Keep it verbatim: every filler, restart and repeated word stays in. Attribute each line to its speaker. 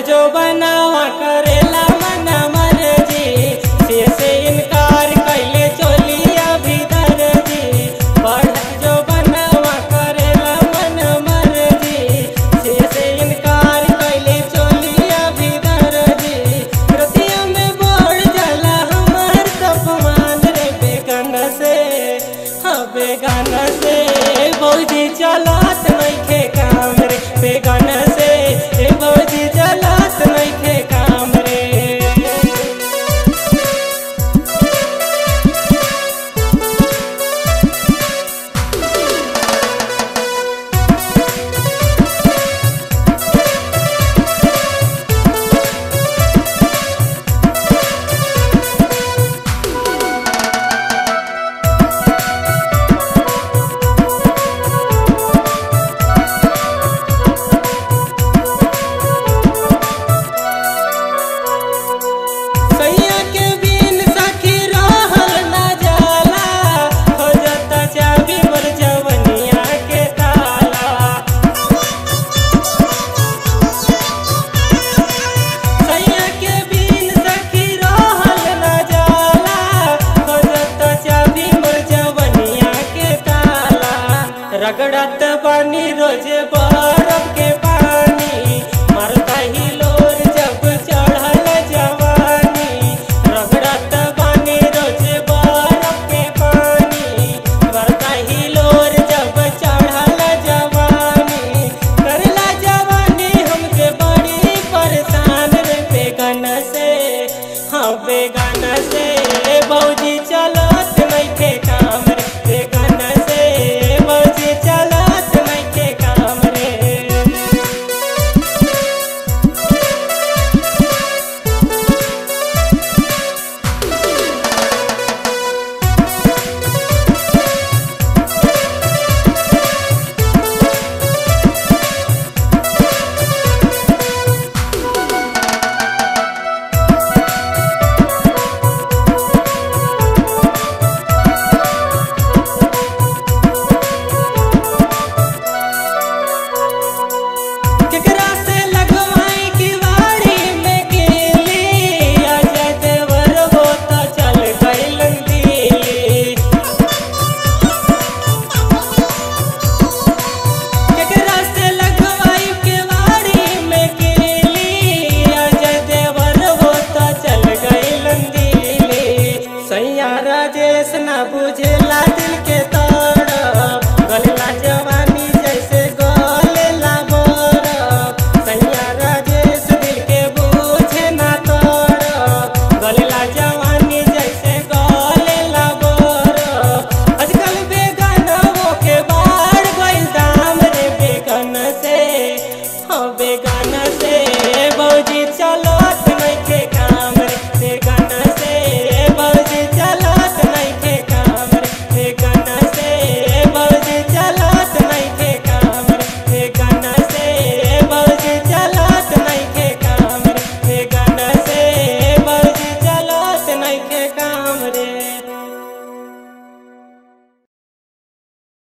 Speaker 1: जो बनावा करेला मन मर्जी से से इनकार कैले चोलिया भीतर जी। बढ़त जो बनावा करेला मन मर्जी से से इनकार कैले चोलिया भीतर जी। रतिया में बढ़ जाला हमार तापमान रे बेगान से हाँ बेगान से भौजी चलत नइखे काम रे बेगान से भौजी चलत नइखे काम रे। रगड़त पानी रोज बरफ के पानी मरता ही लोर जब चढ़ल जवानी। रगड़त पानी रोज बरफ के पानी मरता ही लोर जब चढ़ल जवानी। करला जवानी हमके बड़ी परेशान रे बेगान से हाँ बेगान से भौजी चलत नइखे काम रे बेगान से भौजी चलत नइखे काम रे। केकरा से लगवाई किवाड़ी में केली अजय देवर वो तो चल गइलन दिल्ली। केकरा से लगवाई किवाड़ी में केली अजय देवर वो तो चल गइलन दिल्ली। सैया राजेश ना बुझेला दिल के